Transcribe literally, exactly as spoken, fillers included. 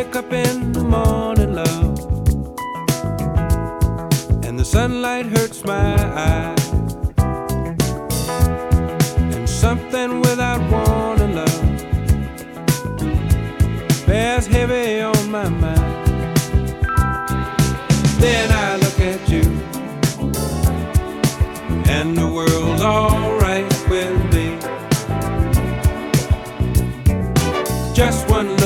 wake up in the morning, love, and the sunlight hurts my eyes, and something without warning, love, bears heavy on my mind. Then I look at you, and the world's alright with me. Just one